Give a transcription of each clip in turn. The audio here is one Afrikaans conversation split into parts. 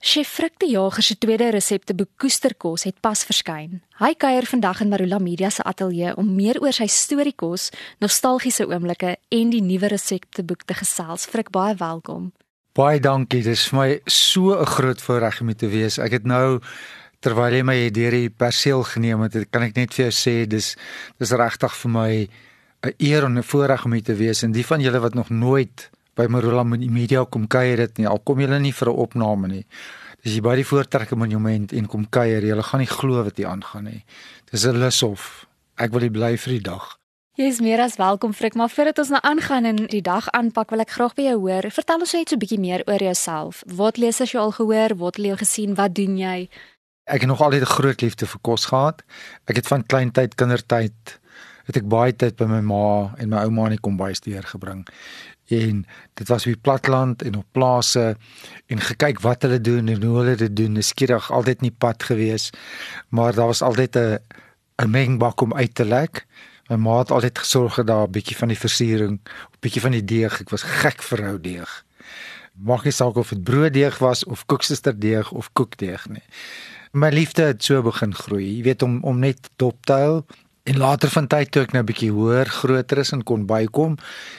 Chef Frik de Jager se tweede resepteboek Koesterkos het pas verskyn. Hy kuier vandag in Marula Media se ateljee om meer oor sy storiekos, nostalgiese oomblikke en die nuwe resepteboek te gesels. Frik, baie welkom. Baie dankie, dit is vir my so 'n groot voorreg om hier te wees. Ek het nou, terwyl jy my deur die perseel geneem het, kan ek net vir jou sê, dis regtig vir my 'n eer en 'n voorreg om hier te wees. En die van julle wat nog nooit by Marula Media kom kuier het nie, al kom julle nie vir 'n opname nie. Dis jy by die Voortrekker Monument en kom kuier, julle gaan nie glo wat hier aangaan nie. Dis 'n lushof. Ek wil bly vir die dag. Jy is meer as welkom, Frik, maar voordat ons nou aangaan en die dag aanpak, wil ek graag by jou hoor. Vertel ons net so 'n bietjie meer oor jouself. Wat lees as jy al gehoor, wat het jy gesien, wat doen jy? Ek het nog altyd 'n groot liefde vir kos gehad. Ek het van kleintyd, kindertyd, het ek baie tyd by my ma en my ouma in die kombuis deurgebring. En dit was op die platteland en op plase en gekyk wat hulle doen en hoe hulle dit doen. Skieurig altyd nie pad gewees, maar daar was altyd 'n mengbak om uit te lek. My ma het altyd gesorg dat daar 'n bietjie van die versiering, 'n bietjie van die deeg. Ek was gek vir rou deeg. Maak nie saak of dit brooddeeg was of koeksisterddeeg of koekdeeg nie. My liefde het so begin groei. Jy weet, om net dop te hou. En later van tyd toe ek nou 'n bietjie hoër, groter is en kon bykom,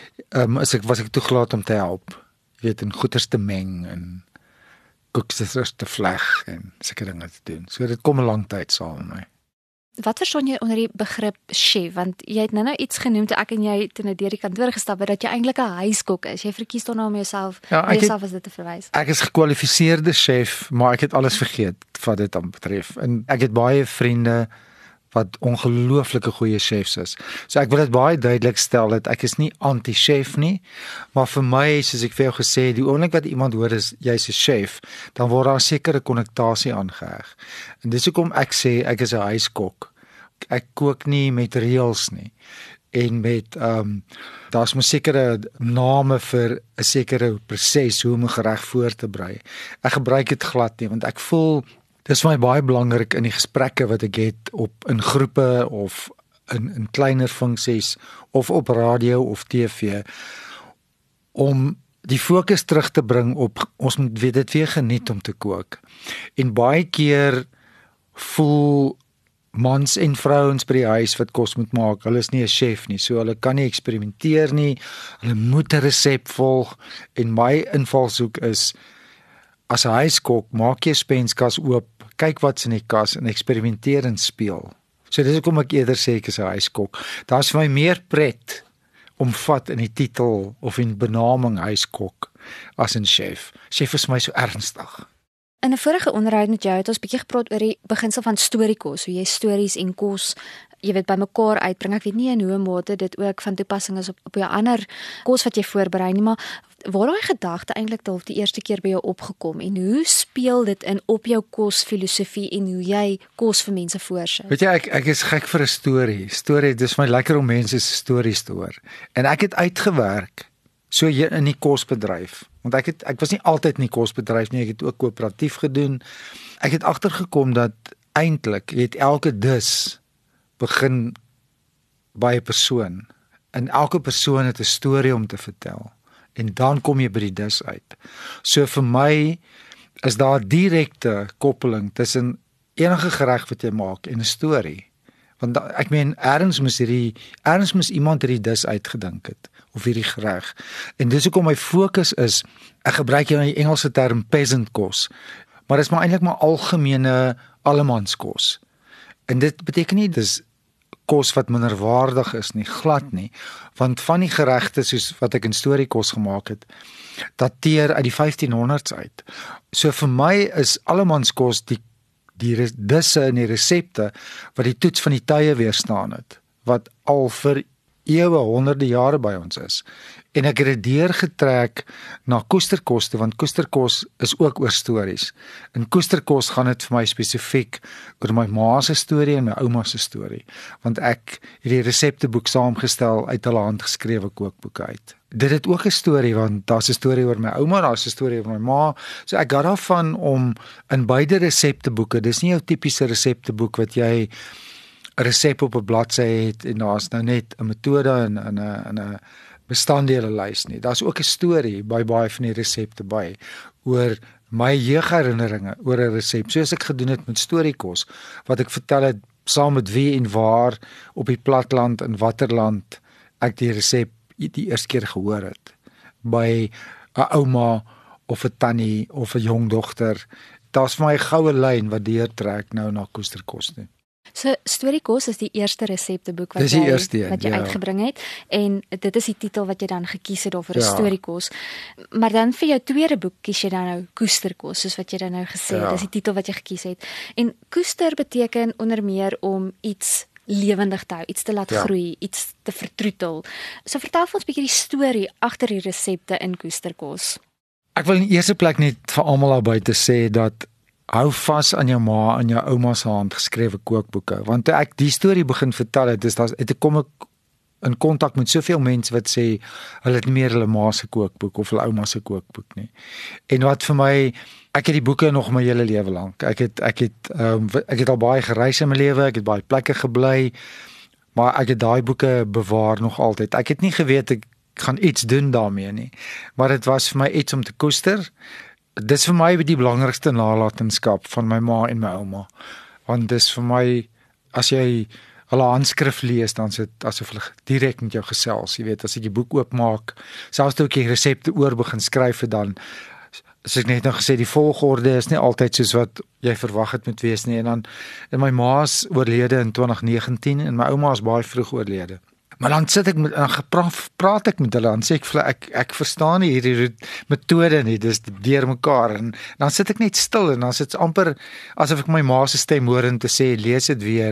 was ek toegelaat om te help. Jy weet, en goeders te meng en koeksisters te vleg en sulke dinge te doen. So dit kom 'n lang tyd saam met my. Wat verstaan jy onder die begrip chef? Want jy het nou iets genoem toe ek en jy toe nou deur die kantoor gestap het dat jy eintlik 'n huiskok is. Jy verkies dan nou om jouself as dit te verwys. Ek is gekwalifiseerde chef, maar ek het alles vergeet wat dit aan betref. En ek het baie vriende wat ongelooflike goeie chefs is. So ek wil dit baie duidelik stel dat ek is nie anti-chef nie, maar vir my, soos ek vir jou gesê het, die oomblik wat iemand hoor is jy's 'n chef, dan word daar 'n sekere konnektasie aangeheg. En dis hoekom ek sê ek is 'n huiskok. Ek kook nie met reëls nie. En met daar's 'n sekere name vir 'n sekere proses hoe om 'n gereg voor te berei. Ek gebruik dit glad nie, want ek voel dis vir my baie belangrik in die gesprekke wat ek het in groepe of in kleiner funksies of op radio of TV om die fokus terug te bring op ons moet dit weer geniet om te kook. En baie keer voel mans en vrouens by die huis wat kos moet maak, hulle is nie 'n chef nie, so hulle kan nie eksperimenteer nie, hulle moet 'n resep volg. En my invalshoek is, as 'n huiskok, maak jy spenskas oop, kyk wat's in die kas en eksperimenteer en speel. So dis hoekom ek eerder sê ek is 'n huiskok. Daar's vir my meer pret omvat in die titel of in benaming huiskok as 'n chef. Chef is vir my so ernstig. In 'n vorige onderhoud met jou het ons bietjie gepraat oor die beginsel van storiekos, hoe jy stories en kos, jy weet, bymekaar uitbring. Ek weet nie in hoe mate dit ook van toepassing is op jou ander kos wat jy voorberei nie, maar waar daai gedagte eintlik dalk die eerste keer by jou opgekom en hoe speel dit in op jou kosfilosofie en hoe jy kos vir mense voorsit? Weet jy, ek is gek vir 'n storie. Dis vir my lekker om mense se stories te hoor. En ek het uitgewerk so in die kosbedryf. Want ek was nie altyd in die kosbedryf nie, ek het ook koöperatief gedoen. Ek het agtergekom dat eintlik het elke dis begin by 'n persoon. En elke persoon het 'n storie om te vertel. En dan kom jy by die dis uit. So vir my is daar 'n direkte koppeling tussen enige gereg wat jy maak en 'n storie. Want ek meen, ergens moes iemand hierdie dis uitgedink het of hierdie gereg. En dis hoekom my fokus is, ek gebruik hier die Engelse term peasant kos, maar dit is maar eintlik maar algemene allemanskos. En dit beteken nie dis kos wat minderwaardig is nie, glad nie, want van die geregte soos wat ek in storiekos gemaak het, dateer uit die 1500s uit. So vir my is allemanskos die disse en die resepte wat die toets van die tye weerstaan het, wat al vir eeue, honderde jare by ons is. En ek het dit deurgetrek na koesterkos, want koesterkos is ook oor stories. In koesterkos gaan dit vir my spesifiek oor my ma se storie en my ouma se storie, want ek het die resepteboek saamgestel uit hulle handgeskrewe kookboeke uit. Dit het ook 'n storie, want daar's 'n storie oor my ouma, daar's 'n storie oor my ma. So ek gaan daarvan om in beide resepteboeke, dis nie jou tipiese resepteboek wat jy 'n resep op 'n bladsy het en daar's nou net 'n metode en 'n bestanddele lys nie. Daar's ook 'n storie by baie van die resepte by oor my jeugherinneringe oor 'n resep, soos ek gedoen het met storiekos, wat ek vertel het saam met wie en waar op die platland in watter land ek die resep die eerste keer gehoor het. By 'n ouma of 'n tannie of 'n jongdogter. Daar's vir my 'n goue lyn wat deurtrek nou na koesterkos toe. So Storiekos is die eerste resepteboek wat Dis die jy eerste een, wat jy ja. uitgebring het en dit is die titel wat jy dan gekies het vir 'n Ja. Storiekos. Maar dan vir jou tweede boek kies jy dan nou Koesterkos, soos wat jy dan nou gesê het. Ja. Dis die titel wat jy gekies het. En koester beteken onder meer om iets lewendig te hou, iets te laat Ja. groei, iets te vertroetel. So vertel vir ons 'n bietjie die storie agter die resepte in Koesterkos. Ek wil in die eerste plek net vir almal daar buite sê dat hou vas aan jou ma en jou ouma se handgeskrewe kookboeke, want toe ek die storie begin vertel het ek kom ek in kontak met soveel mense wat sê hulle het nie meer hulle ma se kookboek of hulle ouma se kookboek nie. En wat vir my, ek het die boeke nog my hele lewe lank. Ek het al baie gereis in my lewe, ek het baie plekke gebly, maar ek het daai boeke bewaar nog altyd. Ek het nie geweet ek gaan iets doen daarmee nie, maar dit was vir my iets om te koester. Dis vir my die belangrikste nalatenskap van my ma en my ouma. Want dis vir my, as jy hulle handskrif lees, dan sit asof hulle direk met jou gesels, jy weet, as ek die boek oopmaak, selfs toe ek die resepte oor begin skryf het, dan as ek net nou gesê die volgorde is nie altyd soos wat jy verwag het moet wees nie, en my ma is oorlede in 2019 en my ouma is baie vroeg oorlede. Maar dan sit ek met praat ek met hulle, dan sê ek vir hulle ek verstaan nie hierdie metode nie, dis deur mekaar, en dan sit ek net stil en dan sit dit amper asof ek my ma se stem hoor en te sê lees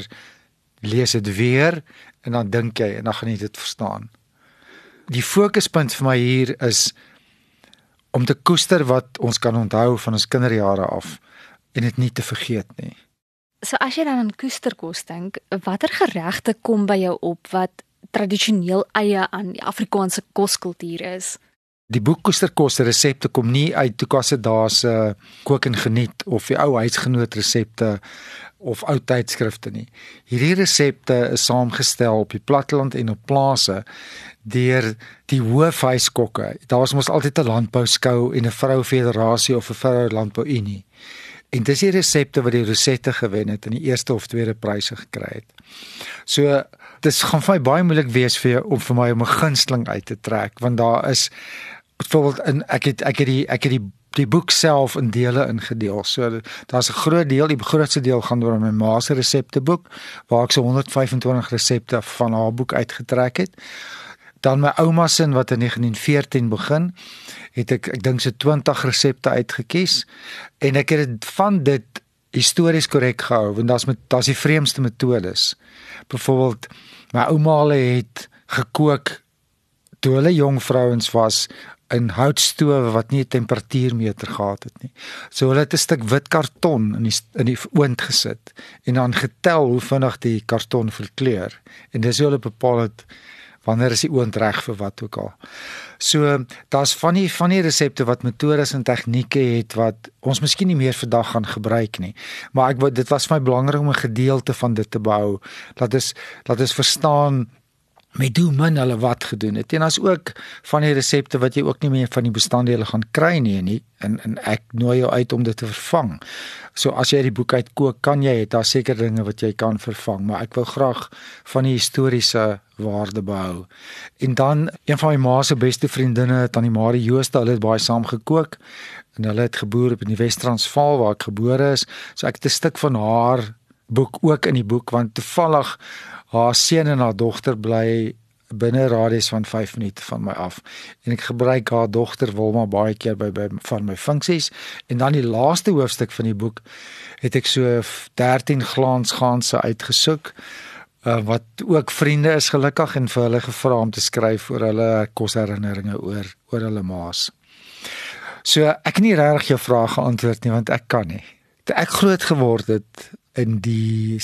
dit weer en dan dink jy en dan gaan jy dit verstaan. Die fokuspunt vir my hier is om te koester wat ons kan onthou van ons kinderjare af en dit nie te vergeet nie. So as jy dan aan Koesterkos dink, watter geregte kom by jou op wat tradisioneel eie aan die Afrikaanse koskultuur is? Die boek Koesterkos resepte kom nie uit Tukasse Dae se kook en geniet of die ou huisgenoot resepte of ou tydskrifte nie. Hierdie resepte is saamgestel op die platteland en op plase deur die hoofhuiskokke. Daar was mos altyd 'n landbouskou en 'n vroufederasie of 'n vrou landbouunie. En dis die resepte wat die Rosette gewen het en die eerste of tweede pryse gekry het. So dis gaan vir my baie moeilik wees om vir my 'n gunsteling uit te trek, want daar is byvoorbeeld ek het die boek self in dele ingedeel. So daar's 'n groot deel, die grootste deel gaan oor my ma se resepteboek waar ek so 125 resepte van haar boek uitgetrek het. Dan my ouma se wat in 1914 begin, het ek dink so 20 resepte uitgekies en ek het dit van dit histories korrek gehou want daar's die vreemdste metodes. Byvoorbeeld my ouma het gekook toe hulle jong vrouens was in houtstowe wat nie 'n temperatuurmeter gehad het nie. So hulle het 'n stuk wit karton in die oond gesit en dan getel hoe vinnig die karton verkleur en dis hoe hulle bepaal het wanneer is die oond reg vir wat ook al. So daar's van die resepte wat metodes en tegnieke het wat ons miskien nie meer vandag gaan gebruik nie. Maar dit was vir my belangrik om 'n gedeelte van dit te behou. Laat ons verstaan met hoe min hulle wat gedoen het. En as ook van die resepte wat jy ook nie meer van die bestanddele gaan kry nie en ek nooi jou uit om dit te vervang. So as jy die boek uitkook, daar seker dinge wat jy kan vervang, maar ek wil graag van die historiese waarde behou. En dan een van my ma se beste vriendinne, Tannie Marie Jooste, hulle het baie saam gekook en hulle het geboor op in die Wes-Transvaal waar ek gebore is. So ek het 'n stuk van haar boek ook in die boek want toevallig haar seun en haar dogter bly binne 'n radius van 5 minute van my af. En ek gebruik haar dogter Wilma baie keer van my funksies. En dan die laaste hoofstuk van die boek het ek so 13 glansganse uitgesoek wat ook vriende is gelukkig en vir hulle gevra om te skryf oor hulle kosherinneringe oor hulle maas. So ek kan nie regtig jou vraag geantwoord nie want ek kan nie. Toe ek groot geword het in die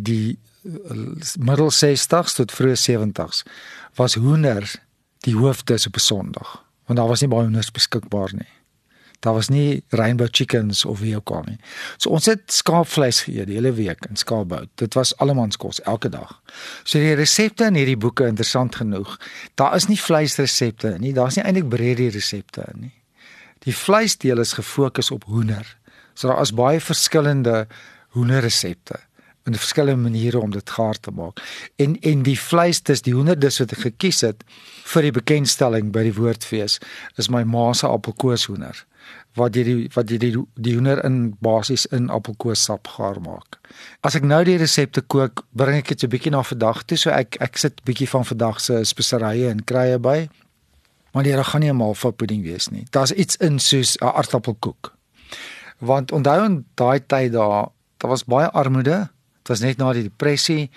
middel 60s tot vroeë 70s was hoender die hoofdis op 'n Sondag, want daar was nie baie hoenders beskikbaar nie. Daar was nie rainbow chickens of wie ook al nie. So ons het skaapvleis geëet die hele week in skaapbout. Dit was allemanskos elke dag. So die resepte in hierdie boeke interessant genoeg. Daar is nie vleisresepte nie, daar's nie eintlik breedie resepte nie. Die vleisdeel is gefokus op hoender. So daar is baie verskillende hoenderresepte en verskillende maniere om dit gaar te maak. En die vleis, dis die hoenderdis wat ek gekies het vir die bekendstelling by die Woordfees, is my ma se appelkooshoender. Wat jy die hoender in basies in appelkoossap gaar maak. As ek nou die resepte kook, bring ek dit 'n bietjie na vandag toe, so ek sit 'n bietjie van vandag se speserye en kruie by. Maar daar gaan nie 'n malvapudding wees nie. Daar's iets in soos 'n aardappelkoek. Want onthou in daai tyd daar was baie armoede. Dit was net na die depressie.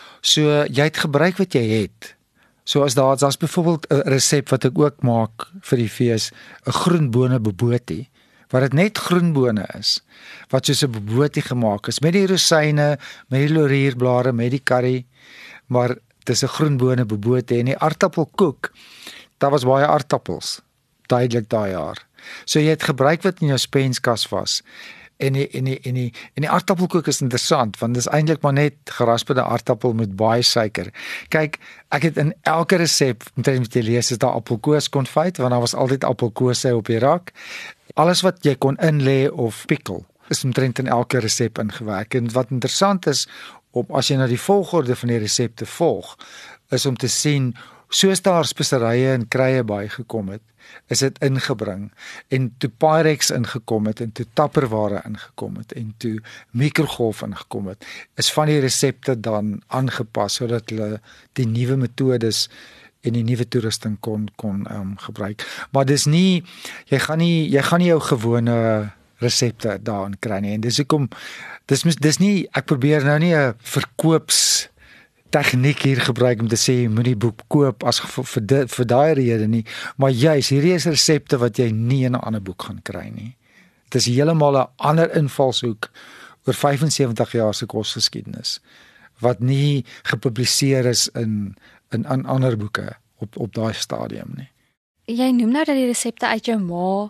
So jy het gebruik wat jy het. So as daar's byvoorbeeld 'n resep wat ek ook maak vir die fees, 'n groenbone bobotie, wat dit net groenbone is, wat soos 'n bobotie gemaak is met die rosyne, met die laurierblare, met die curry, maar dis 'n groenbone bobotie en die aardappelkoek, daar was baie aardappels, duidelik daai jaar. So jy het gebruik wat in jou spenskas was. En die aardappelkoek is interessant, want dis eintlik maar net gerasperde aardappel met baie suiker. Kyk, ek het in elke resep, moet jy lees, is daar appelkooskonfyt, want daar was altyd appelkoose op die rak. Alles wat jy kon inlê of pikkel, is omtrent in elke resep ingewerk. En wat interessant is, as jy nou die volgorde van die resepte volg, is om te sien, soos daar speserye en kruie bygekom het, is dit ingebring, en toe Pyrex ingekom het, en toe tapperware ingekom het, en toe mikrogolf ingekom het, is van die resepte dan aangepas, sodat hulle die nuwe metodes en die nuwe toerusting kon gebruik. Maar dis nie, jy gaan nie jou gewone resepte daarin kry nie, en dis hoekom, dis nie, ek probeer nou nie 'n verkoops tegniek hier gebruik om te sê jy moet die boek koop as vir daai rede nie, maar juis hierdie is resepte wat jy nie in 'n ander boek gaan kry nie. Dit is heeltemal 'n ander invalshoek oor 75 jaar se kosgeskiedenis wat nie gepubliseer is in ander boeke op daai stadium nie. Jy noem nou dat die resepte uit jou ma,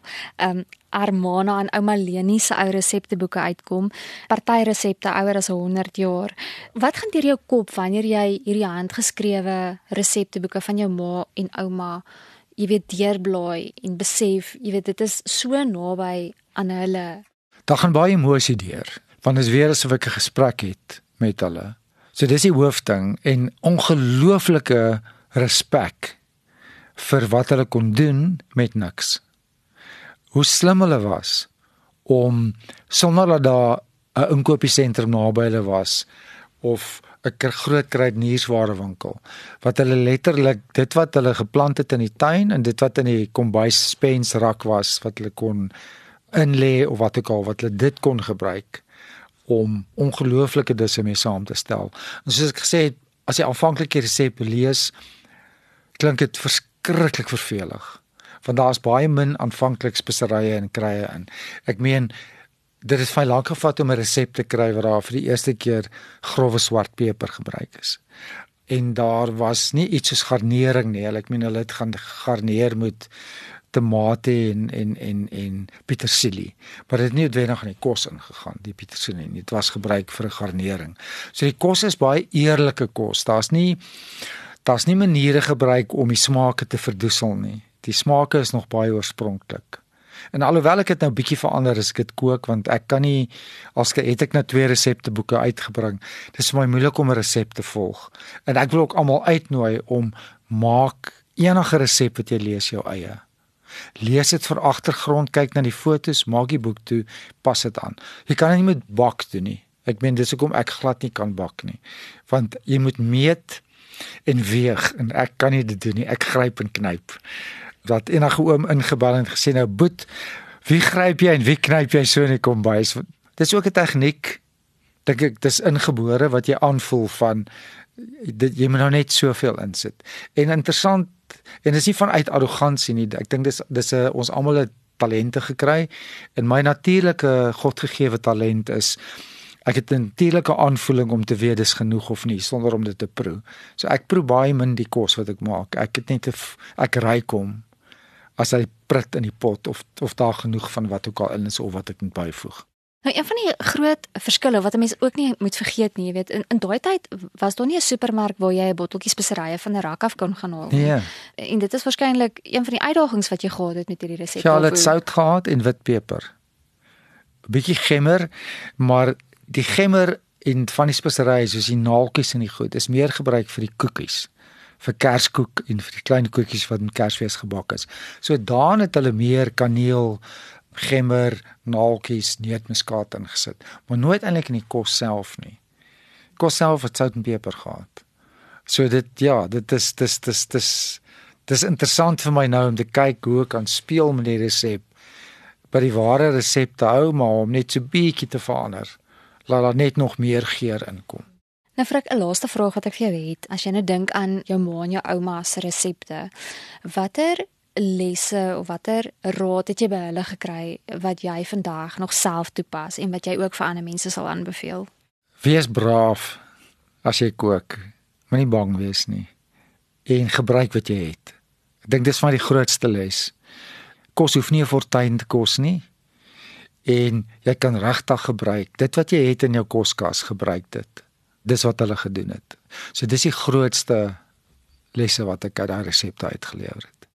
Armana en ouma Leni se ou resepteboeke uitkom. Party resepte ouer as 100 jaar. Wat gaan deur jou kop wanneer jy hierdie handgeskrewe resepteboeke van jou ma en ouma, jy weet, deurblaai en besef, jy weet, dit is so naby aan hulle? Daar gaan baie emosie deur, want dit is weer asof ek 'n gesprek het met hulle. So dis die hoofding, en ongelooflike respek vir wat hulle kon doen met niks. Hoe slim hulle was om, sonder dat daar 'n inkopiesentrum naby hulle was, of 'n groot kruidenierswarewinkel, wat hulle letterlik, dit wat hulle geplant het in die tuin, en dit wat in die kombuisspensrak was, wat hulle kon inlê, of wat ook al, wat hulle dit kon gebruik, om ongelooflike disse mee saam te stel. En soos ek gesê het, as jy aanvanklike resepe lees, klink dit verskriklik vervelig, want daar is baie min aanvanklik speserye en kruie in. Ek meen, dit is baie lank gevat om 'n resep te kry waar daar vir die eerste keer grove swart peper gebruik is. En daar was nie iets soos garnering nie. Ek meen, hulle het gaan garneer met tomate en petersilie, maar dit het nie noodwendig in die kos ingegaan, die petersilie nie. Dit was gebruik vir 'n garnering. So die kos is baie eerlike kos. Daar's nie maniere gebruik om die smake te verdoesel nie. Die smake is nog baie oorspronklik. En alhoewel ek dit nou bietjie verander as ek dit kook, want ek kan nie, het ek nou 2 resepteboeke uitgebring, dit is vir my moeilik om 'n resep te volg. En ek wil ook almal uitnooi om, maak enige resep wat jy lees jou eie. Lees dit vir agtergrond, kyk na die fotos, maak die boek toe, pas dit aan. Jy kan dit nie met bak doen nie. Ek meen, dis hoekom ek glad nie kan bak nie. Want jy moet meet en weeg, en ek kan nie dit doen nie, ek gryp en knyp. Dat enige oom ingebel en gesê, nou Boet, wie gryp jy en wie knyp jy so in die kombuis? Dis ook 'n tegniek, dink ek, dis ingebore wat jy aanvoel van, jy moet nou net soveel insit. En interessant, en dis nie vanuit arrogansie nie, ek dink dis ons almal het talente gekry, en my natuurlike godgegewe talent is, ek het 'n natuurlike aanvoeling om te weet dis genoeg of nie, sonder om dit te proe. So ek proe baie min die kos wat ek maak. Ek ruik hom as hy prit in die pot, of daar genoeg van wat ook al in is, of wat ek moet byvoeg. Nou, een van die groot verskille wat 'n mens ook nie moet vergeet nie, jy weet, in daai tyd was daar nie 'n supermark waar jy 'n botteltjie speserye van 'n rak af kon gaan haal nie. Nee. En dit is waarskynlik een van die uitdagings wat jy gehad het met hierdie resep. Ja, dit sout gehad en witpeper. 'n Bietjie gemmer, maar die gemmer en van die speserye soos die naaltjies en die goed is meer gebruik vir die koekies, vir Kerskoek en vir die klein koekies wat met Kersfees gebak is. So daan het hulle meer kaneel, gemmer, naaltjies, neutmuskaat ingesit, maar nooit eintlik in die kos self nie. Kos self het sout en peper gehad. So dit dis interessant vir my nou om te kyk hoe ek kan speel met die resep, by die ware resep te hou, maar om net so bietjie te verander, laat daar net nog meer geur inkom. Nou vir ek 'n laaste vraag wat ek vir jou het, as jy nou dink aan jou ma en jou ouma se resepte, watter lesse of watter raad het jy by hulle gekry wat jy vandag nog self toepas en wat jy ook vir ander mense sal aanbeveel? Wees braaf as jy kook. Moenie bang wees nie. En gebruik wat jy het. Ek dink dis van die grootste les. Kos hoef nie 'n fortuin te kos nie. En jy kan regtig gebruik. Dit wat jy het in jou koskas, gebruik dit. Dis wat hulle gedoen het. So dis die grootste lesse wat ek uit daai resepte uitgeleer het.